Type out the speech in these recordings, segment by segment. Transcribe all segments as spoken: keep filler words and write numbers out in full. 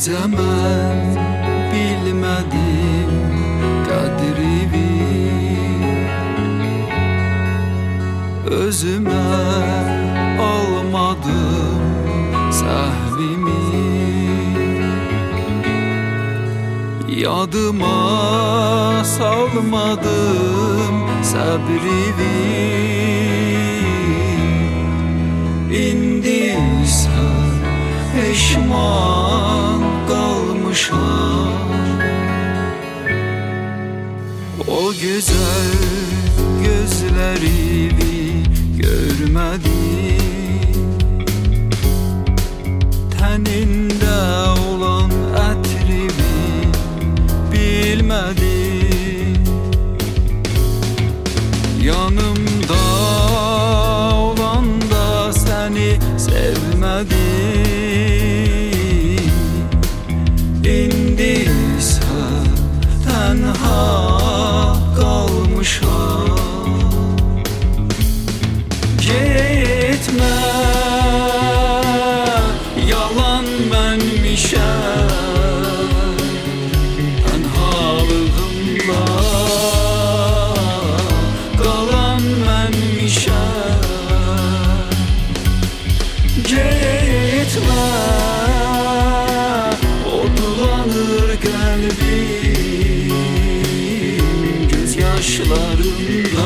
Gecə mən bilmədim qədrini, özümə almadım səhvimi. Yadıma salmadım səbrimi. İndi isə peşman qalmışam. O gözəl gözlərimi görmədim, tənində olan ətrimi bilmədim. Yanımda olanda səni sevmədim. İndi isə tənha qalmışam. Getmə, yalan mənmişəm, tənhalığımda qalan mənmişəm. Getmə, odlanır qəlbim göz yaşlarında,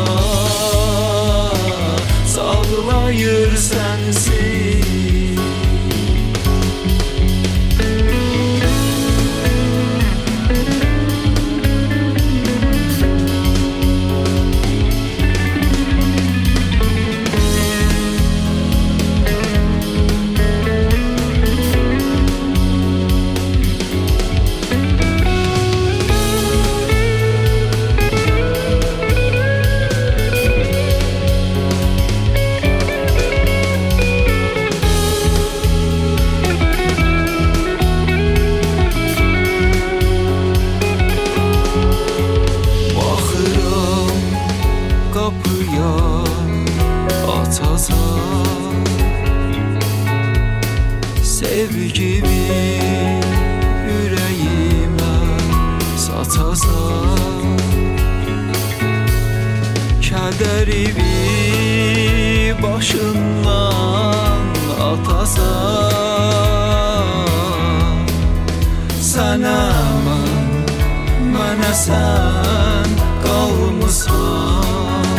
sağlayır sensin. Kapıya açasan sevgimi, yüreğime saçasan, kədərimi başından atasan. Sənə mən, mənə sən qalmısan.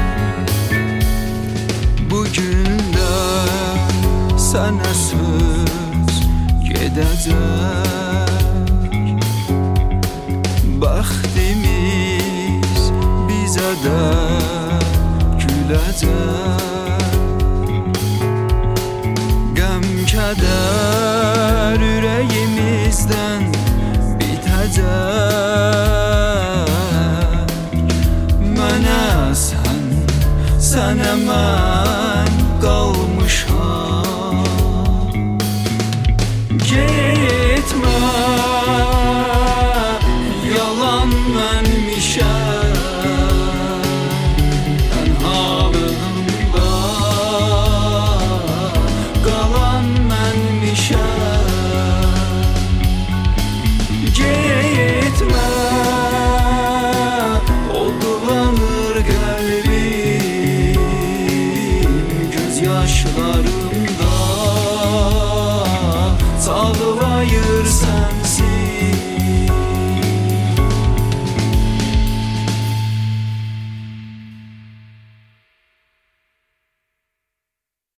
Bugün də sənə söz gedəcək, bəxtimiz bizə də güləcək. Qəm kədər ürəyimizdən bitəcək. Mənə sən, sənə mən qalmışam. Getmə, yalan mənmişəm, tənhalığımda qalan mənmişəm. Getmə, odlanır qəlbim göz yaşlarında, sağlayır sensin.